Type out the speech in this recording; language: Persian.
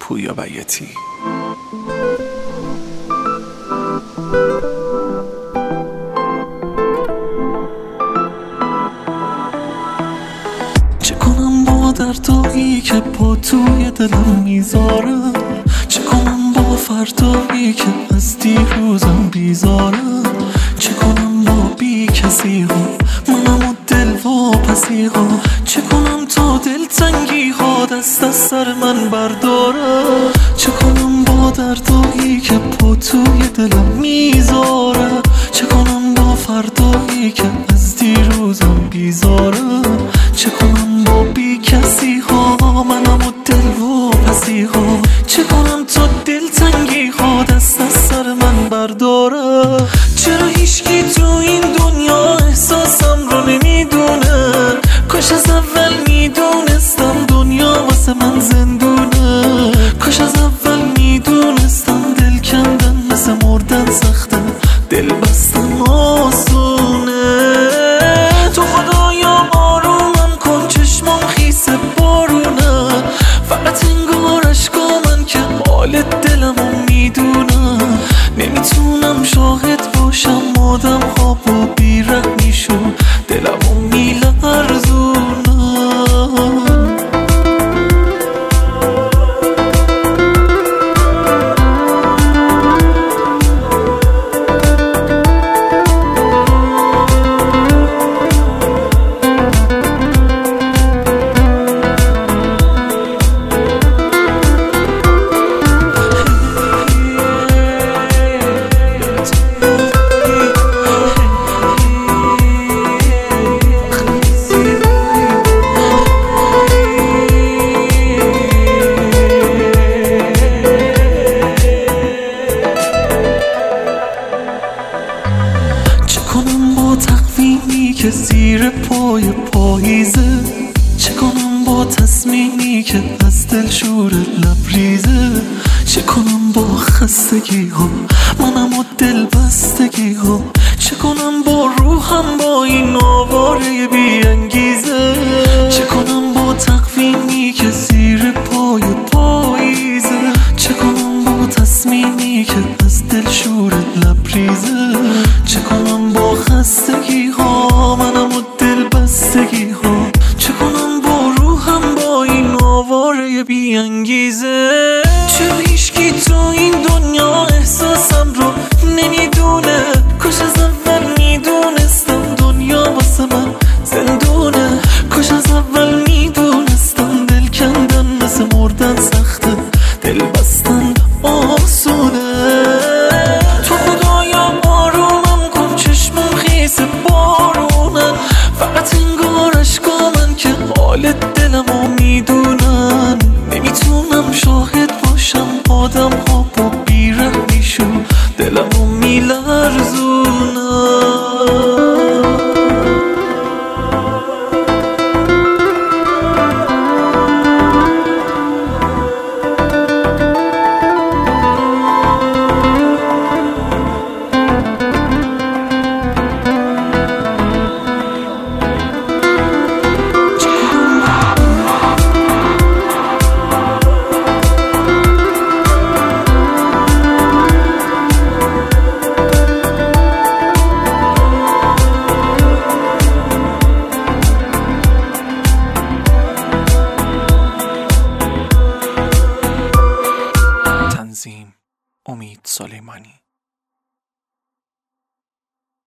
پویا بیاتی. چه کنم با دردایی که پا توی دلم میذارم، چه کنم با فردایی که از دیروزم بیزارم، چه کنم با بی کسی ها منم و دل واپسی ها، چه کنم تا دلتنگی ها دست از سر من بردارم، چه کنم با دردایی که پا توی دلم میذارم، چه کنم با فردایی که از دیروزم بیزارم، چه کنم با بی کسی ها منم و دل واپسی ها، چه کنم تا دلتنگی ها دست از سر من بردارم. چرا هیچکی تو این دنیا احساسم رو نمیدونه؟ کاش از اول میدونستم دنیا واسه من زندونه، کاش از اول میدونستم دل کندن مثل مردن سخته، دل بستن آسونه. تو خدایا آرومم کن، چشمام خیس بارونه، فقط انگار اشکا من که حال دلمو میدونم، نمیتونم شاهد باشم آدم ها با بیرحمیشون دلمو میلرزونم. تقویمی که زیر پای پاییزه، چه کنم با تصمیمی که از دل شور لبریزه، چه کنم با خستگی ها منم و دل بستگی ها، چه کنم با روحم با این آواره بی انگیزه، چه کنم با تقویمی که زیر پای پاییزه، چه کنم با تصمیمی که از دل شور لبریزه، چه کنم با خستگی ها منم و دل بستگی ها، چه کنم با روحم با این آواره بی انگیزه. چرا هیچکی تو این دنیا احساسم رو نمیدونه؟ کاش از اول میدونستم دنیا واسه من زندونه، کاش از اول میدونستم دل کندن مثل مردن سخته، دل بستن آسونه. تو خدایا آرومم کن، چشمم خیس بارونن، فقط انگار اشکا من که حال دلمو میدونن، نمیتونم شاهد باشم آدم ها با بیرحمیشون دلمو میلرزونن. امید سلیمانی.